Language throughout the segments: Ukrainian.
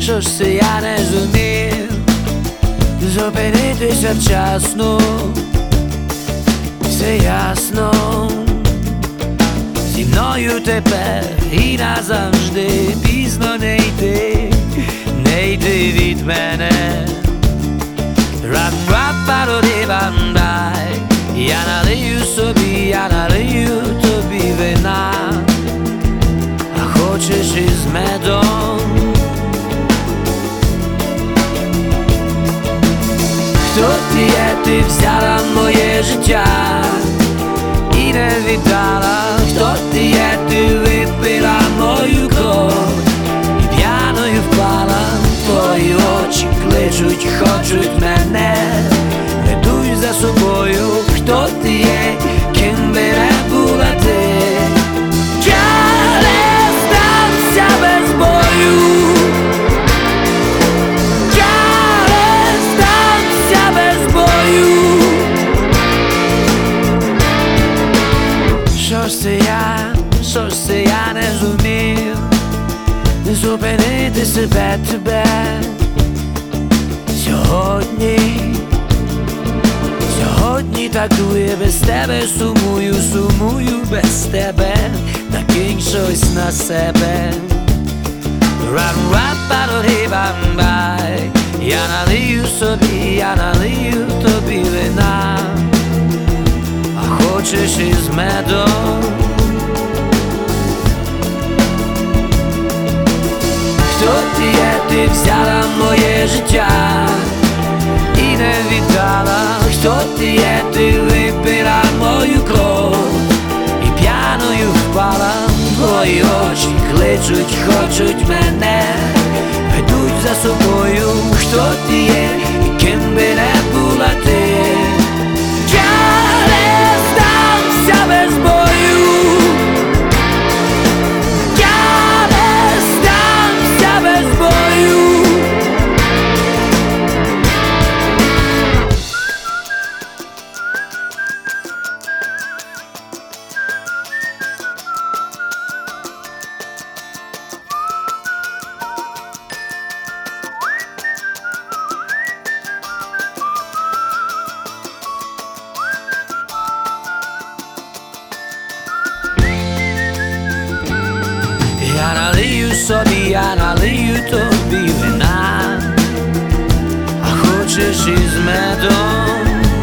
що ж це я не зумів зупинитися вчасно, все ясно, зі мною тепер і назавжди пізно не йти, не йти від мене. Рап-рап-пароди-бандай, я налию собі, я налию тобі вина, а хочеш із медом. Хто ти є, ти взяла моє життя і не віддала. Хто ти є, ти випила мою кров і п'яною впала. Твої очі кличуть, хочуть мене, ведуть за собою. Хто ти є, ким би не була ти, я не здамся без бою. Що ж це я не зумів зупинити себе, тебе сьогодні так дує без тебе, сумую, сумую без тебе, накинь щось на себе. Рап-рап-пароди-бамбай, я налию собі, я налию тобі вина, а хочеш із медом. Хто ти є, ти взяла моє життя і не віддала. Хто ти є, ти випила мою кров і п'яною впала. Твої очі кличуть, хочуть мене, ведуть за собою. Хто ти є, і ким би не була ти, я не здамся без бою. Я налию собі, я налию тобі вина, а хочеш із медом.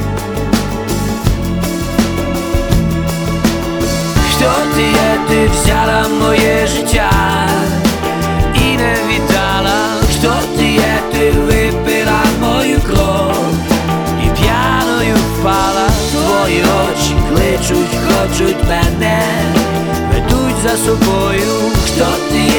Хто ти є, ти взяла моє життя і не віддала. Хто ти є, ти випила мою кров і п'яною впала. Твої очі кличуть, хочуть мене, ведуть за собою. Хто ти є?